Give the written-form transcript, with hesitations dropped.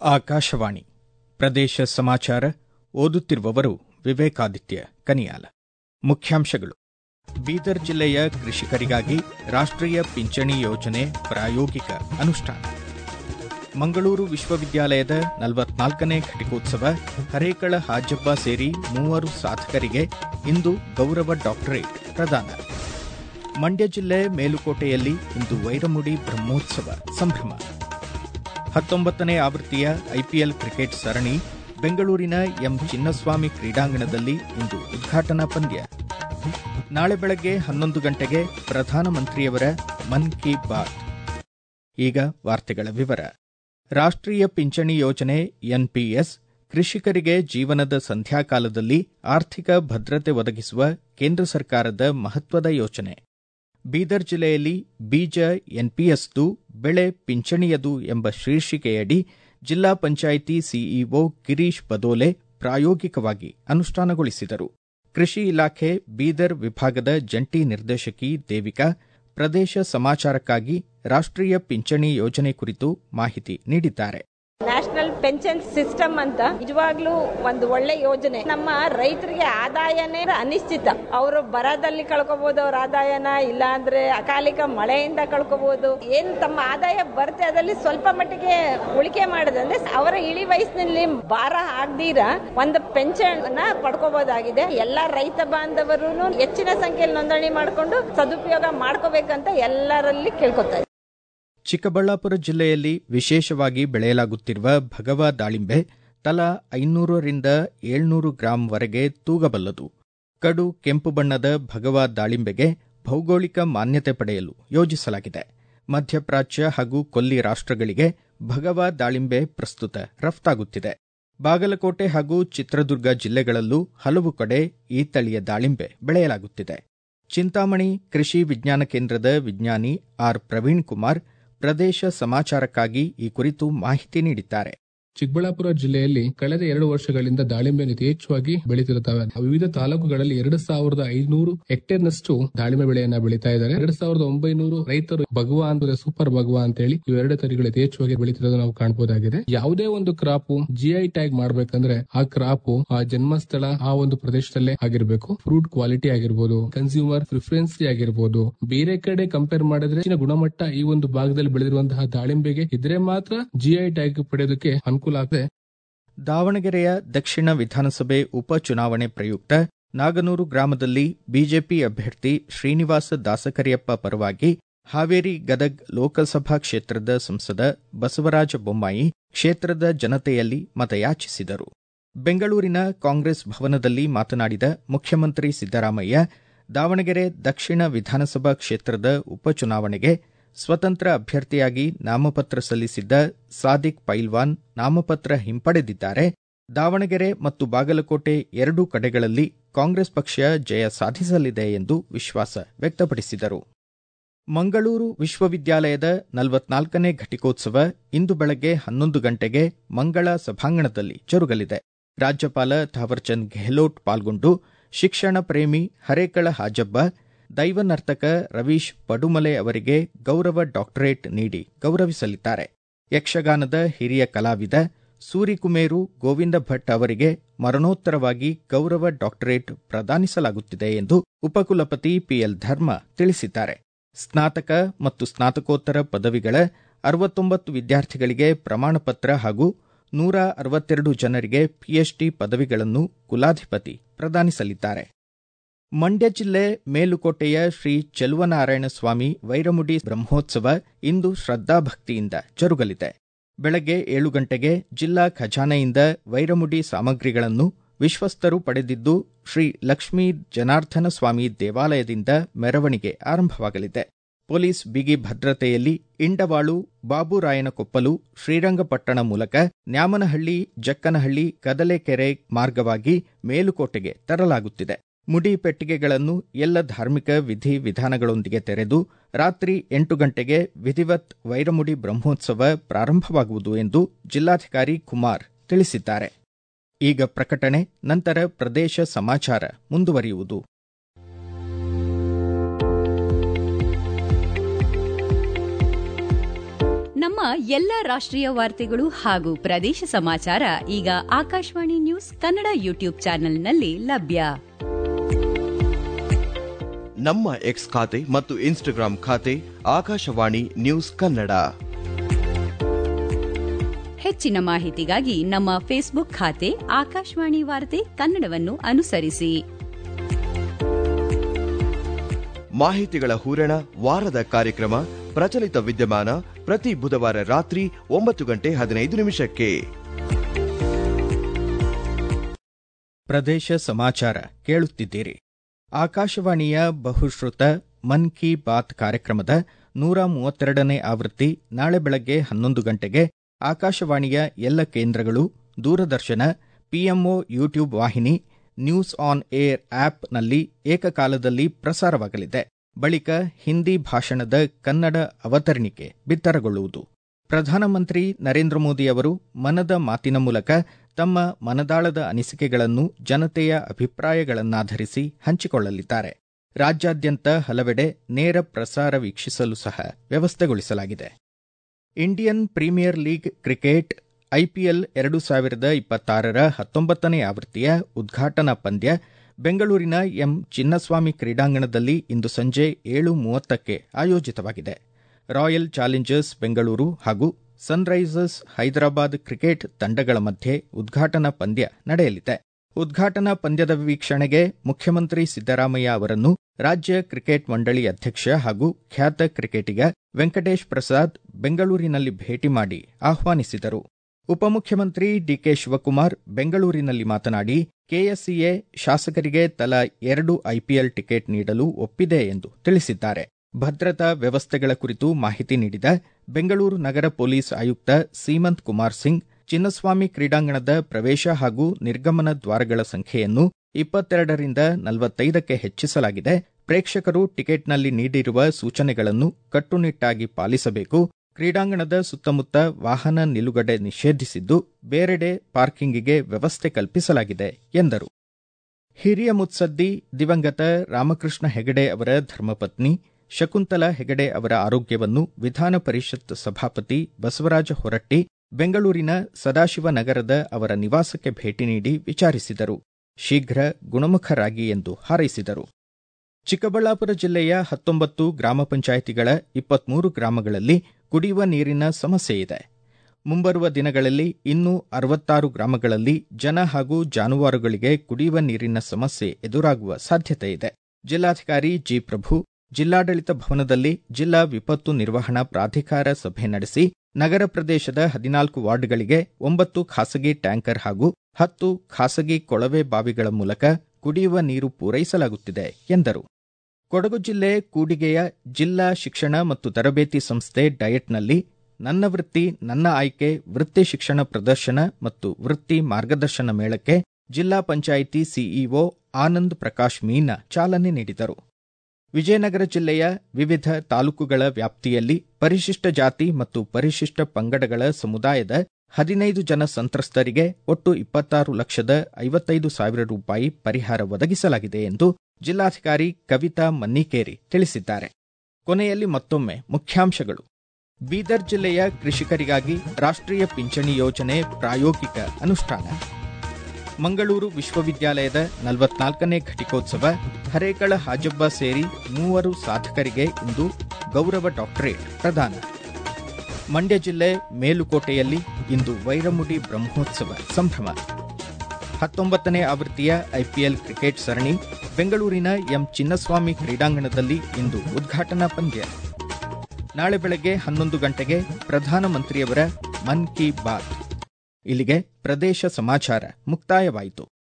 ಆಕಾಶವಾಣಿ ಪ್ರದೇಶ ಸಮಾಚಾರ ಓದುತ್ತಿರುವವರು ವಿವೇಕಾದಿತ್ಯ ಕನಿಯಾಲ. ಮುಖ್ಯಾಂಶಗಳು. ಬೀದರ್ ಜಿಲ್ಲೆಯ ಕೃಷಿಕರಿಗಾಗಿ ರಾಷ್ಟ್ರೀಯ ಪಿಂಚಣಿ ಯೋಜನೆ ಪ್ರಾಯೋಗಿಕ ಅನುಷ್ಠಾನ. ಮಂಗಳೂರು ವಿಶ್ವವಿದ್ಯಾಲಯದ 44ನೇ ಘಟಿಕೋತ್ಸವ, ಹರೇಕಳ ಹಾಜಬ್ಬ ಸೇರಿ 3 ಸಾಧಕರಿಗೆ ಇಂದು ಗೌರವ ಡಾಕ್ಟರೇಟ್ ಪ್ರದಾನ. ಮಂಡ್ಯ ಜಿಲ್ಲೆ ಮೇಲುಕೋಟೆಯಲ್ಲಿ ಇಂದು ವೈರಮುಡಿ ಬ್ರಹ್ಮೋತ್ಸವ ಸಂಭ್ರಮ. 19ನೇ ಆವೃತ್ತಿಯ ಐಪಿಎಲ್ ಕ್ರಿಕೆಟ್ ಸರಣಿ ಬೆಂಗಳೂರಿನ ಎಂ ಚಿನ್ನಸ್ವಾಮಿ ಕ್ರೀಡಾಂಗಣದಲ್ಲಿ ಇಂದು ಉದ್ಘಾಟನಾ ಪಂದ್ಯ. ನಾಳೆ ಬೆಳಗ್ಗೆ 11 ಗಂಟೆಗೆ ಪ್ರಧಾನಮಂತ್ರಿಯವರ ಮನ್ ಕಿ ಬಾತ್. ಈಗ ವಾರ್ತೆಗಳ ವಿವರ. ರಾಷ್ಟ್ರೀಯ ಪಿಂಚಣಿ ಯೋಜನೆ ಎನ್ಪಿಎಸ್ ಕೃಷಿಕರಿಗೆ ಜೀವನದ ಸಂಧ್ಯಾಕಾಲದಲ್ಲಿ ಆರ್ಥಿಕ ಭದ್ರತೆ ಒದಗಿಸುವ ಕೇಂದ್ರ ಸರ್ಕಾರದ ಮಹತ್ವದ ಯೋಜನೆ. ಬೀದರ್ ಜಿಲ್ಲೆಯಲ್ಲಿ ಬೀಜ ಎನ್ಪಿಎಸ್ದು, ಬೆಳೆ ಪಿಂಚಣಿಯದು ಎಂಬ ಶೀರ್ಷಿಕೆಯಡಿ ಜಿಲ್ಲಾ ಪಂಚಾಯಿತಿ ಸಿಇಒ ಗಿರೀಶ್ ಬದೋಲೆ ಪ್ರಾಯೋಗಿಕವಾಗಿ ಅನುಷ್ಠಾನಗೊಳಿಸಿದರು. ಕೃಷಿ ಇಲಾಖೆ ಬೀದರ್ ವಿಭಾಗದ ಜಂಟಿ ನಿರ್ದೇಶಕಿ ದೇವಿಕಾ ಪ್ರದೇಶ ಸಮಾಚಾರಕ್ಕಾಗಿ ರಾಷ್ಟ್ರೀಯ ಪಿಂಚಣಿ ಯೋಜನೆ ಕುರಿತು ಮಾಹಿತಿ ನೀಡಿದ್ದಾರೆ. ನ್ಯಾಷನಲ್ ಪೆನ್ಷನ್ ಸಿಸ್ಟಮ್ ಅಂತ ನಿಜವಾಗ್ಲೂ ಒಂದು ಒಳ್ಳೆ ಯೋಜನೆ. ನಮ್ಮ ರೈತರಿಗೆ ಆದಾಯನೇ ಅನಿಶ್ಚಿತ. ಅವರು ಬರದಲ್ಲಿ ಕಳ್ಕೋಬಹುದು ಅವ್ರ ಆದಾಯನ, ಇಲ್ಲ ಅಂದ್ರೆ ಅಕಾಲಿಕ ಮಳೆಯಿಂದ ಕಳ್ಕೋಬಹುದು. ಏನ್ ತಮ್ಮ ಆದಾಯ ಬರುತ್ತೆ ಅದರಲ್ಲಿ ಸ್ವಲ್ಪ ಮಟ್ಟಿಗೆ ಉಳಿಕೆ ಮಾಡೋದಂದ್ರೆ ಅವರ ಇಳಿ ವಯಸ್ಸಿನಲ್ಲಿ ಭಾರ ಆಗದಿರ ಒಂದು ಪೆನ್ಷನ್ ಪಡ್ಕೋಬಹುದಾಗಿದೆ. ಎಲ್ಲಾ ರೈತ ಬಾಂಧವರು ಹೆಚ್ಚಿನ ಸಂಖ್ಯೆಯಲ್ಲಿ ನೋಂದಣಿ ಮಾಡಿಕೊಂಡು ಸದುಪಯೋಗ ಮಾಡ್ಕೋಬೇಕಂತ ಎಲ್ಲರಲ್ಲಿ ಕೇಳ್ಕೊತಾರೆ. ಚಿಕ್ಕಬಳ್ಳಾಪುರ ಜಿಲ್ಲೆಯಲ್ಲಿ ವಿಶೇಷವಾಗಿ ಬೆಳೆಯಲಾಗುತ್ತಿರುವ ಭಗವಾ ದಾಳಿಂಬೆ ತಲಾ 500ರಿಂದ 700 ಗ್ರಾಂವರೆಗೆ ತೂಗಬಲ್ಲದು. ಕಡು ಕೆಂಪು ಬಣ್ಣದ ಭಗವಾ ದಾಳಿಂಬೆಗೆ ಭೌಗೋಳಿಕ ಮಾನ್ಯತೆ ಪಡೆಯಲು ಯೋಜಿಸಲಾಗಿದೆ. ಮಧ್ಯಪ್ರಾಚ್ಯ ಹಾಗೂ ಕೊಲ್ಲಿ ರಾಷ್ಟ್ರಗಳಿಗೆ ಭಗವಾ ದಾಳಿಂಬೆ ಪ್ರಸ್ತುತ ರಫ್ತಾಗುತ್ತಿದೆ. ಬಾಗಲಕೋಟೆ ಹಾಗೂ ಚಿತ್ರದುರ್ಗ ಜಿಲ್ಲೆಗಳಲ್ಲೂ ಹಲವು ಕಡೆ ಈ ತಳಿಯ ದಾಳಿಂಬೆ ಬೆಳೆಯಲಾಗುತ್ತಿದೆ. ಚಿಂತಾಮಣಿ ಕೃಷಿ ವಿಜ್ಞಾನ ಕೇಂದ್ರದ ವಿಜ್ಞಾನಿ ಆರ್ ಪ್ರವೀಣ್ ಕುಮಾರ್ ಪ್ರದೇಶ ಸಮಾಚಾರಕ್ಕಾಗಿ ಈ ಕುರಿತು ಮಾಹಿತಿ ನೀಡಿದ್ದಾರೆ. ಚಿಕ್ಕಬಳ್ಳಾಪುರ ಜಿಲ್ಲೆಯಲ್ಲಿ ಕಳೆದ 2 ವರ್ಷಗಳಿಂದ ದಾಳಿಂಬೆಯನ್ನು ಯಥೇಚ್ಛವಾಗಿ ಬೆಳೀತಿರುತ್ತವೆ. ವಿವಿಧ ತಾಲೂಕುಗಳಲ್ಲಿ 2500 ಹೆಕ್ಟೇರ್ನಷ್ಟು ದಾಳಿಂಬೆ ಬೆಳೆಯನ್ನ ಬೆಳೀತಾ ಇದ್ದಾರೆ. 2900 ರೈತರು ಭಗವಾ ಅಂದ್ರೆ ಸೂಪರ್ ಭಗವಾ ಅಂತ ಹೇಳಿ ಇವೆರಡು ತಳಿಗಳು ಯಥೇಚ್ಛವಾಗಿ ಬೆಳೀತಿರೋದು ನಾವು ಕಾಣಬಹುದಾಗಿದೆ. ಯಾವುದೇ ಒಂದು ಕ್ರಾಪ್ ಜಿಐ ಟ್ಯಾಗ್ ಮಾಡ್ಬೇಕಂದ್ರೆ ಆ ಕ್ರಾಪ್ ಆ ಜನ್ಮಸ್ಥಳ ಆ ಒಂದು ಪ್ರದೇಶದಲ್ಲೇ ಆಗಿರಬೇಕು. ಫ್ರೂಟ್ ಕ್ವಾಲಿಟಿ ಆಗಿರ್ಬೋದು, ಕನ್ಸ್ಯೂಮರ್ ಪ್ರಿಫರೆನ್ಸ್ ಆಗಿರ್ಬೋದು, ಬೇರೆ ಕಡೆ ಕಂಪೇರ್ ಮಾಡಿದ್ರೆ ಹೆಚ್ಚಿನ ಗುಣಮಟ್ಟ ಈ ಒಂದು ಭಾಗದಲ್ಲಿ ಬೆಳೆದಿರುವಂತಹ ದಾಳಿಂಬೆಗೆ ಇದ್ರೆ ಮಾತ್ರ ಜಿಐ ಟ್ಯಾಗ್ ಪಡೆಯೋದಕ್ಕೆ ಅನುಕೂಲ. ದಾವಣಗೆರೆಯ ದಕ್ಷಿಣ ವಿಧಾನಸಭೆ ಉಪಚುನಾವಣೆ ಪ್ರಯುಕ್ತ ನಾಗನೂರು ಗ್ರಾಮದಲ್ಲಿ ಬಿಜೆಪಿ ಅಭ್ಯರ್ಥಿ ಶ್ರೀನಿವಾಸ ದಾಸಕರಿಯಪ್ಪ ಪರವಾಗಿ ಹಾವೇರಿ ಗದಗ್ ಲೋಕಸಭಾ ಕ್ಷೇತ್ರದ ಸಂಸದ ಬಸವರಾಜ ಬೊಮ್ಮಾಯಿ ಕ್ಷೇತ್ರದ ಜನತೆಯಲ್ಲಿ ಮತಯಾಚಿಸಿದರು. ಬೆಂಗಳೂರಿನ ಕಾಂಗ್ರೆಸ್ ಭವನದಲ್ಲಿ ಮಾತನಾಡಿದ ಮುಖ್ಯಮಂತ್ರಿ ಸಿದ್ದರಾಮಯ್ಯ, ದಾವಣಗೆರೆ ದಕ್ಷಿಣ ವಿಧಾನಸಭಾ ಕ್ಷೇತ್ರದ ಉಪಚುನಾವಣೆಗೆ ಸ್ವತಂತ್ರ ಅಭ್ಯರ್ಥಿಯಾಗಿ ನಾಮಪತ್ರ ಸಲ್ಲಿಸಿದ್ದ ಸಾದಿಕ್ ಪೈಲ್ವಾನ್ ನಾಮಪತ್ರ ಹಿಂಪಡೆದಿದ್ದಾರೆ. ದಾವಣಗೆರೆ ಮತ್ತು ಬಾಗಲಕೋಟೆ ಎರಡೂ ಕಡೆಗಳಲ್ಲಿ ಕಾಂಗ್ರೆಸ್ ಪಕ್ಷ ಜಯ ಸಾಧಿಸಲಿದೆ ಎಂದು ವಿಶ್ವಾಸ ವ್ಯಕ್ತಪಡಿಸಿದರು. ಮಂಗಳೂರು ವಿಶ್ವವಿದ್ಯಾಲಯದ 44ನೇ ಘಟಿಕೋತ್ಸವ ಇಂದು ಬೆಳಗ್ಗೆ 11 ಗಂಟೆಗೆ ಮಂಗಳ ಸಭಾಂಗಣದಲ್ಲಿ ಜರುಗಲಿದೆ. ರಾಜ್ಯಪಾಲ ಥಾವರ್ಚಂದ್ ಗೆಹ್ಲೋಟ್ ಪಾಲ್ಗೊಂಡು ಶಿಕ್ಷಣ ಪ್ರೇಮಿ ಹರೇಕಳ ಹಾಜಬ್ಬ, ದೈವ ನರ್ತಕ ರವೀಶ್ ಪಡುಮಲೆ ಅವರಿಗೆ ಗೌರವ ಡಾಕ್ಟರೇಟ್ ನೀಡಿ ಗೌರವಿಸಲಿದ್ದಾರೆ. ಯಕ್ಷಗಾನದ ಹಿರಿಯ ಕಲಾವಿದ ಸೂರಿಕುಮೇರು ಗೋವಿಂದ ಭಟ್ ಅವರಿಗೆ ಮರಣೋತ್ತರವಾಗಿ ಗೌರವ ಡಾಕ್ಟರೇಟ್ ಪ್ರದಾನಿಸಲಾಗುತ್ತಿದೆ ಎಂದು ಉಪಕುಲಪತಿ ಪಿಎಲ್ ಧರ್ಮ ತಿಳಿಸಿದ್ದಾರೆ. ಸ್ನಾತಕ ಮತ್ತು ಸ್ನಾತಕೋತ್ತರ ಪದವಿಗಳ 69 ವಿದ್ಯಾರ್ಥಿಗಳಿಗೆ ಪ್ರಮಾಣಪತ್ರ ಹಾಗೂ 162 ಜನರಿಗೆ ಪಿಎಚ್ಡಿ ಪದವಿಗಳನ್ನು ಕುಲಾಧಿಪತಿ ಪ್ರದಾನಿಸಲಿದ್ದಾರೆ. ಮಂಡ್ಯ ಜಿಲ್ಲೆ ಮೇಲುಕೋಟೆಯ ಶ್ರೀ ಚೆಲುವನಾರಾಯಣ ಸ್ವಾಮಿ ವೈರಮುಡಿ ಬ್ರಹ್ಮೋತ್ಸವ ಇಂದು ಶ್ರದ್ಧಾಭಕ್ತಿಯಿಂದ ಜರುಗಲಿದೆ. ಬೆಳಗ್ಗೆ 7 ಗಂಟೆಗೆ ಜಿಲ್ಲಾ ಖಜಾನೆಯಿಂದ ವೈರಮುಡಿ ಸಾಮಗ್ರಿಗಳನ್ನು ವಿಶ್ವಸ್ತರು ಪಡೆದಿದ್ದು ಶ್ರೀ ಲಕ್ಷ್ಮೀ ಜನಾರ್ದನ ಸ್ವಾಮಿ ದೇವಾಲಯದಿಂದ ಮೆರವಣಿಗೆ ಆರಂಭವಾಗಲಿದೆ. ಪೊಲೀಸ್ ಬಿಗಿ ಭದ್ರತೆಯಲ್ಲಿ ಇಂಡವಾಳು, ಬಾಬುರಾಯನಕೊಪ್ಪಲು, ಶ್ರೀರಂಗಪಟ್ಟಣ ಮೂಲಕ ನ್ಯಾಮನಹಳ್ಳಿ, ಜಕ್ಕನಹಳ್ಳಿ, ಕದಲೆಕೆರೆ ಮಾರ್ಗವಾಗಿ ಮೇಲುಕೋಟೆಗೆ ತರಲಾಗುತ್ತಿದೆ. ಮುಡಿ ಪೆಟ್ಟಿಗೆಗಳನ್ನು ಎಲ್ಲ ಧಾರ್ಮಿಕ ವಿಧಿ ವಿಧಾನಗಳೊಂದಿಗೆ ತೆರೆದು ರಾತ್ರಿ 8 ಗಂಟೆಗೆ ವಿಧಿವತ್ ವೈರಮುಡಿ ಬ್ರಹ್ಮೋತ್ಸವ ಪ್ರಾರಂಭವಾಗುವುದು ಎಂದು ಜಿಲ್ಲಾಧಿಕಾರಿ ಕುಮಾರ್ ತಿಳಿಸಿದ್ದಾರೆ. ಈಗ ಪ್ರಕಟಣೆ, ನಂತರ ಪ್ರದೇಶ ಸಮಾಚಾರ ಮುಂದುವರಿಯುವುದು. ನಮ್ಮ ಎಲ್ಲ ರಾಷ್ಟ್ರೀಯ ವಾರ್ತೆಗಳು ಹಾಗೂ ಪ್ರದೇಶ ಸಮಾಚಾರ ಈಗ ಆಕಾಶವಾಣಿ ನ್ಯೂಸ್ ಕನ್ನಡ ಯೂಟ್ಯೂಬ್ ಚಾನೆಲ್ನಲ್ಲಿ ಲಭ್ಯ. ನಮ್ಮ ಎಕ್ಸ್ ಖಾತೆ ಮತ್ತು ಇನ್ಸ್ಟಾಗ್ರಾಂ ಖಾತೆ ಆಕಾಶವಾಣಿ ನ್ಯೂಸ್ ಕನ್ನಡ. ಹೆಚ್ಚಿನ ಮಾಹಿತಿಗಾಗಿ ನಮ್ಮ ಫೇಸ್ಬುಕ್ ಖಾತೆ ಆಕಾಶವಾಣಿ ವಾರ್ತೆ ಕನ್ನಡವನ್ನು ಅನುಸರಿಸಿ. ಮಾಹಿತಿಗಳ ಹೂರಣ, ವಾರದ ಕಾರ್ಯಕ್ರಮ, ಪ್ರಚಲಿತ ವಿದ್ಯಮಾನ ಪ್ರತಿ ಬುಧವಾರ ರಾತ್ರಿ 9:15 ಪ್ರದೇಶ ಸಮಾಚಾರ ಕೇಳುತ್ತಿದ್ದೀರಿ. ಆಕಾಶವಾಣಿಯ ಬಹುಶ್ರುತ ಮನ್ ಕಿ ಬಾತ್ ಕಾರ್ಯಕ್ರಮದ 132ನೇ ಆವೃತ್ತಿ ನಾಳೆ ಬೆಳಗ್ಗೆ 11 ಗಂಟೆಗೆ ಆಕಾಶವಾಣಿಯ ಎಲ್ಲ ಕೇಂದ್ರಗಳು, ದೂರದರ್ಶನ, ಪಿಎಂಒ ಯೂಟ್ಯೂಬ್ ವಾಹಿನಿ, ನ್ಯೂಸ್ ಆನ್ ಏರ್ ಆಪ್ನಲ್ಲಿ ಏಕಕಾಲದಲ್ಲಿ ಪ್ರಸಾರವಾಗಲಿದೆ. ಬಳಿಕ ಹಿಂದಿ ಭಾಷಣದ ಕನ್ನಡ ಅವತರಣಿಕೆ ಬಿತ್ತರಗೊಳ್ಳುವುದು. ಪ್ರಧಾನಮಂತ್ರಿ ನರೇಂದ್ರ ಮೋದಿ ಅವರು ಮನದ ಮಾತಿನ ಮೂಲಕ ತಮ್ಮ ಮನದಾಳದ ಅನಿಸಿಕೆಗಳನ್ನು ಜನತೆಯ ಅಭಿಪ್ರಾಯಗಳನ್ನಾಧರಿಸಿ ಹಂಚಿಕೊಳ್ಳಲಿದ್ದಾರೆ. ರಾಜ್ಯಾದ್ಯಂತ ಹಲವೆಡೆ ನೇರ ಪ್ರಸಾರ ವೀಕ್ಷಿಸಲು ಸಹ ವ್ಯವಸ್ಥೆಗೊಳಿಸಲಾಗಿದೆ. Indian premier league cricket IPL 2026ರ 19ನೇ ಆವೃತ್ತಿಯ ಉದ್ಘಾಟನಾ ಪಂದ್ಯ ಬೆಂಗಳೂರಿನ ಎಂ ಚಿನ್ನಸ್ವಾಮಿ ಕ್ರೀಡಾಂಗಣದಲ್ಲಿ ಇಂದು ಸಂಜೆ 7:30ಕ್ಕೆ ಆಯೋಜಿತವಾಗಿದೆ. ರಾಯಲ್ ಚಾಲೆಂಜರ್ಸ್ ಬೆಂಗಳೂರು ಹಾಗೂ ಸನ್ರೈಸರ್ಸ್ ಹೈದರಾಬಾದ್ ಕ್ರಿಕೆಟ್ ತಂಡಗಳ ಮಧ್ಯೆ ಉದ್ಘಾಟನಾ ಪಂದ್ಯ ನಡೆಯಲಿದೆ. ಉದ್ಘಾಟನಾ ಪಂದ್ಯದ ವೀಕ್ಷಣೆಗೆ ಮುಖ್ಯಮಂತ್ರಿ ಸಿದ್ದರಾಮಯ್ಯ ಅವರನ್ನು ರಾಜ್ಯ ಕ್ರಿಕೆಟ್ ಮಂಡಳಿ ಅಧ್ಯಕ್ಷ ಹಾಗೂ ಖ್ಯಾತ ಕ್ರಿಕೆಟಿಗ ವೆಂಕಟೇಶ್ ಪ್ರಸಾದ್ ಬೆಂಗಳೂರಿನಲ್ಲಿ ಭೇಟಿ ಮಾಡಿ ಆಹ್ವಾನಿಸಿದರು. ಉಪಮುಖ್ಯಮಂತ್ರಿ ಡಿಕೆ ಶಿವಕುಮಾರ್ ಬೆಂಗಳೂರಿನಲ್ಲಿ ಮಾತನಾಡಿ, ಕೆಎಸ್ಸಿಎ ಶಾಸಕರಿಗೆ ತಲಾ 2 ಐಪಿಎಲ್ ಟಿಕೆಟ್ ನೀಡಲು ಒಪ್ಪಿದೆ ಎಂದು ತಿಳಿಸಿದ್ದಾರೆ. ಭದ್ರತಾ ವ್ಯವಸ್ಥೆಗಳ ಕುರಿತು ಮಾಹಿತಿ ನೀಡಿದ ಬೆಂಗಳೂರು ನಗರ ಪೊಲೀಸ್ ಆಯುಕ್ತ ಸೀಮಂತ್ ಕುಮಾರ್ ಸಿಂಗ್, ಚಿನ್ನಸ್ವಾಮಿ ಕ್ರೀಡಾಂಗಣದ ಪ್ರವೇಶ ಹಾಗೂ ನಿರ್ಗಮನ ದ್ವಾರಗಳ ಸಂಖ್ಯೆಯನ್ನು 22ರಿಂದ 45ಕ್ಕೆ ಹೆಚ್ಚಿಸಲಾಗಿದೆ. ಪ್ರೇಕ್ಷಕರು ಟಿಕೆಟ್ನಲ್ಲಿ ನೀಡಿರುವ ಸೂಚನೆಗಳನ್ನು ಕಟ್ಟುನಿಟ್ಟಾಗಿ ಪಾಲಿಸಬೇಕು. ಕ್ರೀಡಾಂಗಣದ ಸುತ್ತಮುತ್ತ ವಾಹನ ನಿಲುಗಡೆ ನಿಷೇಧಿಸಿದ್ದು, ಬೇರೆಡೆ ಪಾರ್ಕಿಂಗಿಗೆ ವ್ಯವಸ್ಥೆ ಕಲ್ಪಿಸಲಾಗಿದೆ ಎಂದರು. ಹಿರಿಯ ಮುತ್ಸದ್ದಿ ದಿವಂಗತ ರಾಮಕೃಷ್ಣ ಹೆಗಡೆ ಅವರ ಧರ್ಮಪತ್ನಿ ಶಕುಂತಲಾ ಹೆಗಡೆ ಅವರ ಆರೋಗ್ಯವನ್ನು ವಿಧಾನ ಪರಿಷತ್ ಸಭಾಪತಿ ಬಸವರಾಜ ಹೊರಟ್ಟಿ ಬೆಂಗಳೂರಿನ ಸದಾಶಿವನಗರದ ಅವರ ನಿವಾಸಕ್ಕೆ ಭೇಟಿ ನೀಡಿ ವಿಚಾರಿಸಿದರು. ಶೀಘ್ರ ಗುಣಮುಖರಾಗಿ ಎಂದು ಹಾರೈಸಿದರು. ಚಿಕ್ಕಬಳ್ಳಾಪುರ ಜಿಲ್ಲೆಯ 19 ಗ್ರಾಮ ಪಂಚಾಯಿತಿಗಳ 23 ಗ್ರಾಮಗಳಲ್ಲಿ ಕುಡಿಯುವ ನೀರಿನ ಸಮಸ್ಯೆ ಇದೆ. ಮುಂಬರುವ ದಿನಗಳಲ್ಲಿ ಇನ್ನೂ 66 ಗ್ರಾಮಗಳಲ್ಲಿ ಜನ ಹಾಗೂ ಜಾನುವಾರುಗಳಿಗೆ ಕುಡಿಯುವ ನೀರಿನ ಸಮಸ್ಯೆ ಎದುರಾಗುವ ಸಾಧ್ಯತೆ ಇದೆ. ಜಿಲ್ಲಾಧಿಕಾರಿ ಜಿ. ಪ್ರಭು ಜಿಲ್ಲಾಡಳಿತ ಭವನದಲ್ಲಿ ಜಿಲ್ಲಾ ವಿಪತ್ತು ನಿರ್ವಹಣಾ ಪ್ರಾಧಿಕಾರ ಸಭೆ ನಡೆಸಿ ನಗರ ಪ್ರದೇಶದ 14 ವಾರ್ಡ್ಗಳಿಗೆ 9 ಖಾಸಗಿ ಟ್ಯಾಂಕರ್ ಹಾಗೂ 10 ಖಾಸಗಿ ಕೊಳವೆ ಬಾವಿಗಳ ಮೂಲಕ ಕುಡಿಯುವ ನೀರು ಪೂರೈಸಲಾಗುತ್ತಿದೆ ಎಂದರು. ಕೊಡಗು ಜಿಲ್ಲೆ ಕೂಡಿಗೆಯ ಜಿಲ್ಲಾ ಶಿಕ್ಷಣ ಮತ್ತು ತರಬೇತಿ ಸಂಸ್ಥೆ ಡಯಟ್ನಲ್ಲಿ ನನ್ನ ವೃತ್ತಿ ನನ್ನ ಆಯ್ಕೆ ವೃತ್ತಿ ಶಿಕ್ಷಣ ಪ್ರದರ್ಶನ ಮತ್ತು ವೃತ್ತಿ ಮಾರ್ಗದರ್ಶನ ಮೇಳಕ್ಕೆ ಜಿಲ್ಲಾ ಪಂಚಾಯಿತಿ ಸಿಇಒ ಆನಂದ್ ಪ್ರಕಾಶ್ ಮೀನಾ ಚಾಲನೆ ನೀಡಿದರು. ವಿಜಯನಗರ ಜಿಲ್ಲೆಯ ವಿವಿಧ ತಾಲೂಕುಗಳ ವ್ಯಾಪ್ತಿಯಲ್ಲಿ ಪರಿಶಿಷ್ಟ ಜಾತಿ ಮತ್ತು ಪರಿಶಿಷ್ಟ ಪಂಗಡಗಳ ಸಮುದಾಯದ 15 ಜನ ಸಂತ್ರಸ್ತರಿಗೆ ಒಟ್ಟು 26,55,000 ರೂಪಾಯಿ ಪರಿಹಾರ ಒದಗಿಸಲಾಗಿದೆ ಎಂದು ಜಿಲ್ಲಾಧಿಕಾರಿ ಕವಿತಾ ಮನ್ನಿಕೇರಿ ತಿಳಿಸಿದ್ದಾರೆ. ಕೊನೆಯಲ್ಲಿ ಮತ್ತೊಮ್ಮೆ ಮುಖ್ಯಾಂಶಗಳು. ಬೀದರ್ ಜಿಲ್ಲೆಯ ಕೃಷಿಕರಿಗಾಗಿ ರಾಷ್ಟ್ರೀಯ ಪಿಂಚಣಿ ಯೋಜನೆ ಪ್ರಾಯೋಗಿಕ ಅನುಷ್ಠಾನ. ಮಂಗಳೂರು ವಿಶ್ವವಿದ್ಯಾಲಯದ 44ನೇ ಘಟಿಕೋತ್ಸವ, ಹರೇಕಳ ಹಾಜಬ್ಬ ಸೇರಿ 3 ಸಾಧಕರಿಗೆ ಇಂದು ಗೌರವ ಡಾಕ್ಟರೇಟ್ ಪ್ರದಾನ. ಮಂಡ್ಯ ಜಿಲ್ಲೆ ಮೇಲುಕೋಟೆಯಲ್ಲಿ ಇಂದು ವೈರಮುಡಿ ಬ್ರಹ್ಮೋತ್ಸವ ಸಂಭ್ರಮ. 19ನೇ ಆವೃತ್ತಿಯ ಐಪಿಎಲ್ ಕ್ರಿಕೆಟ್ ಸರಣಿ ಬೆಂಗಳೂರಿನ ಎಂ ಚಿನ್ನಸ್ವಾಮಿ ಕ್ರೀಡಾಂಗಣದಲ್ಲಿ ಇಂದು ಉದ್ಘಾಟನಾ ಪಂದ್ಯ. ನಾಳೆ ಬೆಳಗ್ಗೆ 11 ಗಂಟೆಗೆ ಪ್ರಧಾನಮಂತ್ರಿಯವರ ಮನ್ ಕಿ ಬಾತ್. ಇಲ್ಲಿಗೆ ಪ್ರದೇಶ ಸಮಾಚಾರ ಮುಕ್ತಾಯವಾಯಿತು.